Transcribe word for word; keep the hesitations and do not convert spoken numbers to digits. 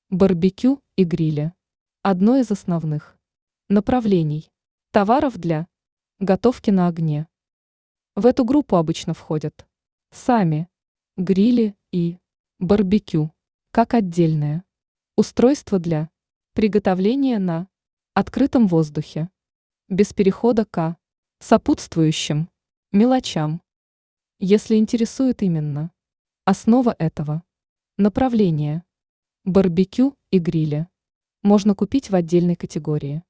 Барбекю и гриля. Одно из основных направлений товаров для готовки на огне. В эту группу обычно входят сами грили и барбекю, как отдельное устройство для приготовления на открытом воздухе, без перехода к сопутствующим мелочам. Если интересует именно основа этого направления барбекю и гриля, можно купить в отдельной категории.